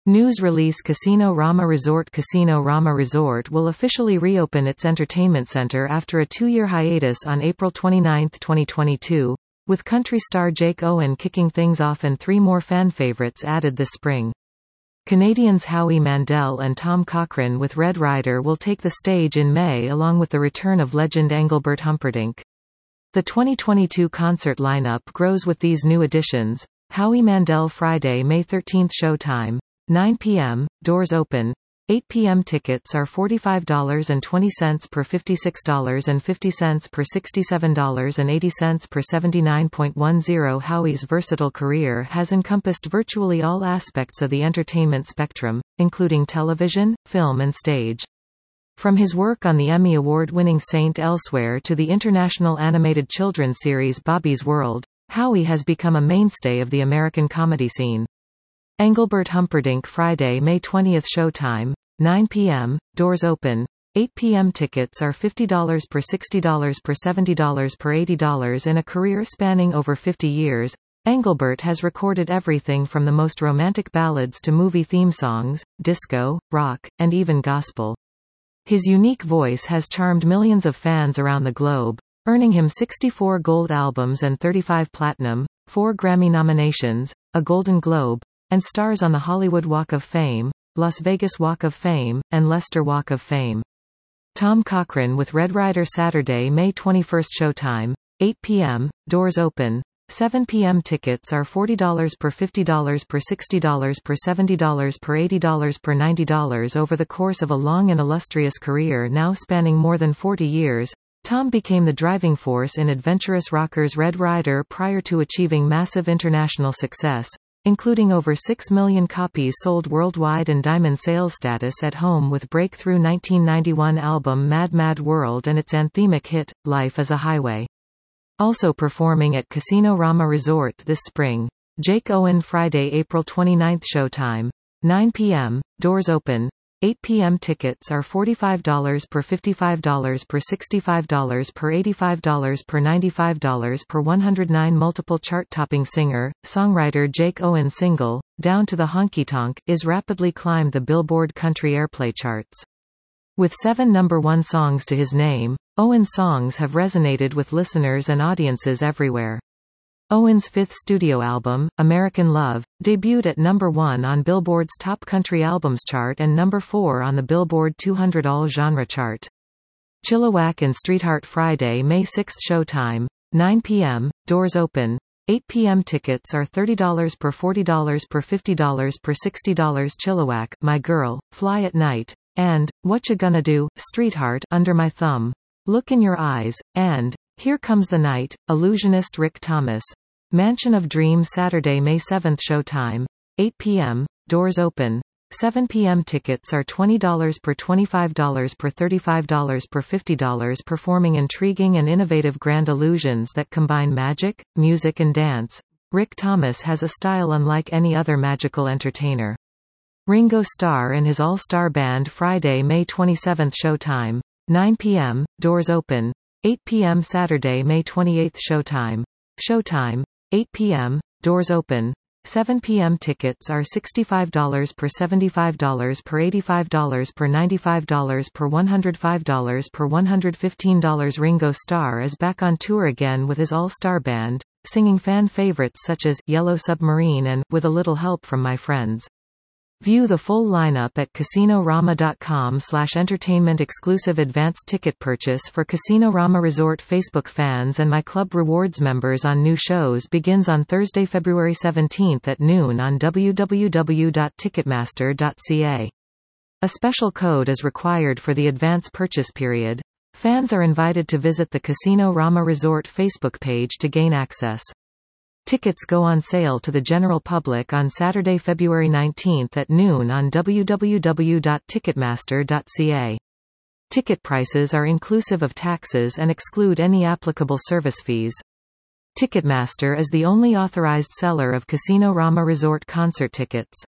News release Casino Rama Resort Casino Rama Resort will officially reopen its entertainment center after a 2-year hiatus on April 29, 2022, with country star Jake Owen kicking things off and 3 more fan favorites added this spring. Canadians Howie Mandel and Tom Cochrane with Red Rider will take the stage in May along with the return of legend Engelbert Humperdinck. The 2022 concert lineup grows with these new additions. Howie Mandel Friday, May 13 showtime. 9 p.m., doors open. 8 p.m. Tickets are $45.20 per $56.50 per $67.80 per 79.10. Howie's versatile career has encompassed virtually all aspects of the entertainment spectrum, including television, film and stage. From his work on the Emmy Award-winning Saint Elsewhere to the international animated children's series Bobby's World, Howie has become a mainstay of the American comedy scene. Engelbert Humperdinck Friday, May 20 showtime. 9 p.m., doors open. 8 p.m. Tickets are $50 per $60 per $70 per $80. In a career spanning over 50 years, Engelbert has recorded everything from the most romantic ballads to movie theme songs, disco, rock, and even gospel. His unique voice has charmed millions of fans around the globe, earning him 64 gold albums and 35 platinum, 4 Grammy nominations, a Golden Globe, and stars on the Hollywood Walk of Fame, Las Vegas Walk of Fame, and Leicester Walk of Fame. Tom Cochrane with Red Rider Saturday, May 21 showtime. 8 p.m., doors open. 7 p.m. Tickets are $40 per $50 per $60 per $70 per $80 per $90. Over the course of a long and illustrious career now spanning more than 40 years, Tom became the driving force in adventurous rockers Red Rider prior to achieving massive international success, including over 6 million copies sold worldwide and diamond sales status at home with breakthrough 1991 album Mad Mad World and its anthemic hit, Life is a Highway. Also performing at Casino Rama Resort this spring, Jake Owen Friday, April 29 showtime. 9 p.m., doors open. 8 p.m. Tickets are $45 per $55 per $65 per $85 per $95 per 109. Multiple chart-topping singer, songwriter Jake Owen's single, Down to the Honky Tonk, is rapidly climbed the Billboard Country Airplay charts. With 7 #1 songs to his name, Owen's songs have resonated with listeners and audiences everywhere. Owen's 5th studio album, American Love, debuted at #1 on Billboard's Top Country Albums chart and #4 on the Billboard 200 All-Genre chart. Chilliwack and Streetheart Friday, May 6 showtime. 9 p.m., doors open. 8 p.m. Tickets are $30 per $40 per $50 per $60. Chilliwack, My Girl, Fly at Night, and What You Gonna Do, Streetheart, Under My Thumb, Look in Your Eyes, and Here Comes the Night, Illusionist Rick Thomas. Mansion of Dreams Saturday, May 7 showtime. 8 p.m., doors open. 7 p.m. Tickets are $20 per $25 per $35 per $50. Performing intriguing and innovative grand illusions that combine magic, music and dance, Rick Thomas has a style unlike any other magical entertainer. Ringo Starr and his all-star band Friday, May 27 showtime. 9 p.m., doors open. 8 p.m. Saturday, May 28 showtime. Showtime. 8 p.m., doors open. 7 p.m. Tickets are $65 per $75 per $85 per $95 per $105 per $115. Ringo Starr is back on tour again with his all-star band, singing fan favorites such as Yellow Submarine and With a Little Help from My Friends. View the full lineup at casinorama.com/entertainment. Exclusive advanced ticket purchase for Casino Rama Resort Facebook fans and My Club Rewards members on new shows begins on Thursday, February 17 at noon on www.ticketmaster.ca. A special code is required for the advance purchase period. Fans are invited to visit the Casino Rama Resort Facebook page to gain access. Tickets go on sale to the general public on Saturday, February 19 at noon on www.ticketmaster.ca. Ticket prices are inclusive of taxes and exclude any applicable service fees. Ticketmaster is the only authorized seller of Casino Rama Resort concert tickets.